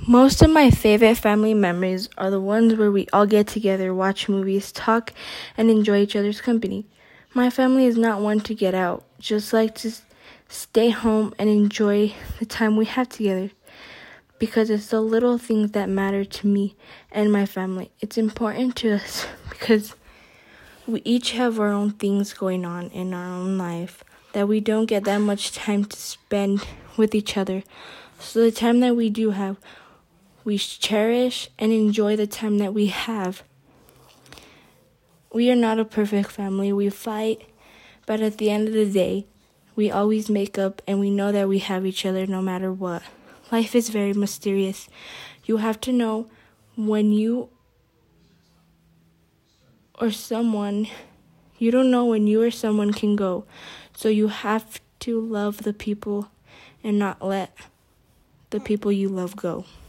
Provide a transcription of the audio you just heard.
Most of my favorite family memories are the ones where we all get together, watch movies, talk, and enjoy each other's company. My family is not one to get out, just like to stay home and enjoy the time we have together. Because it's the little things that matter to me and my family. It's important to us because we each have our own things going on in our own life that we don't get that much time to spend with each other. So the time that we do have, we cherish and enjoy the time that we have. We are not a perfect family. We fight, but at the end of the day, we always make up and we know that we have each other no matter what. Life is very mysterious. You have to know when you or someone, you don't know when you or someone can go. So you have to love the people and not let the people you love go.